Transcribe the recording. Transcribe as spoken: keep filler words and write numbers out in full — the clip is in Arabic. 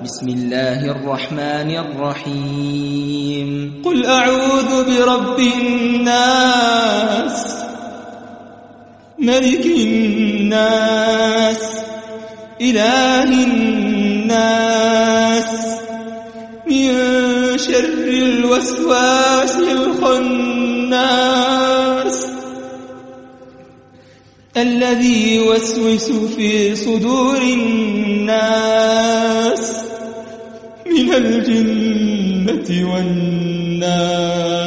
بسم الله الرحمن الرحيم قل أعوذ برب الناس ملك الناس إله الناس من شر الوسواس الخناس الذي يوسوس في صدور الناس من الجنة والناس.